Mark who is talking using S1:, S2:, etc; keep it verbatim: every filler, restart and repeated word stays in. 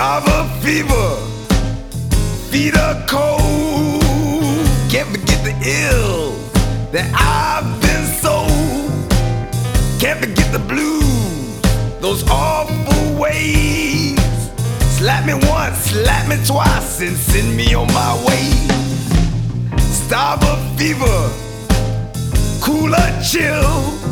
S1: Starver fever, feet are cold. Can't forget the ill that I've been sold. Can't forget the blues, those awful ways. Slap me once, slap me twice, and send me on my way. Starver fever, cooler chill.